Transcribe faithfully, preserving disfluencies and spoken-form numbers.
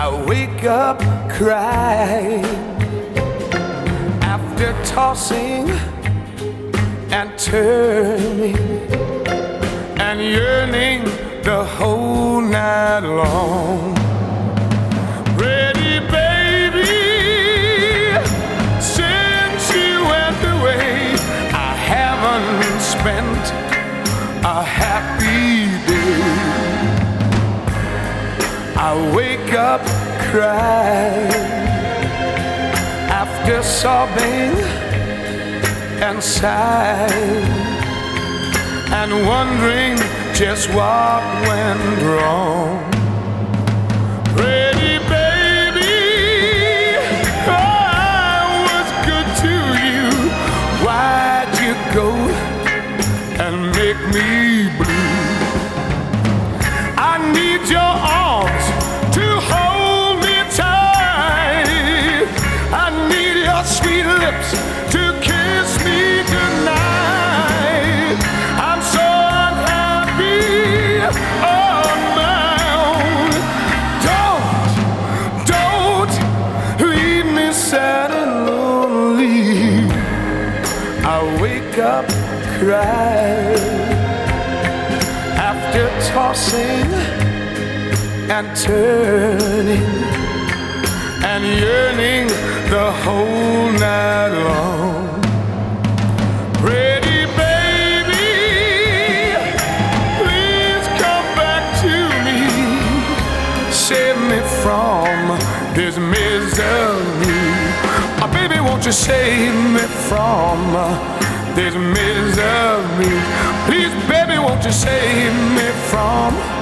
I wake up crying after tossing and turning and yearning the whole night long. Pretty baby, since you went away, I haven't spent a happy day. I wake up crying after sobbing and sighing and wondering just what went wrong. Pretty baby, I was good to you. Why'd you go and make me blue? I need your arms to hold me tight. I need your sweet lips to kiss me goodnight. I'm so unhappy on my own. Don't, don't leave me sad and lonely. I wake up crying after tossing and turning and yearning the whole night long. Pretty baby, please come back to me. Save me from this misery. Oh, baby, won't you save me from this misery? Please, baby, won't you save me from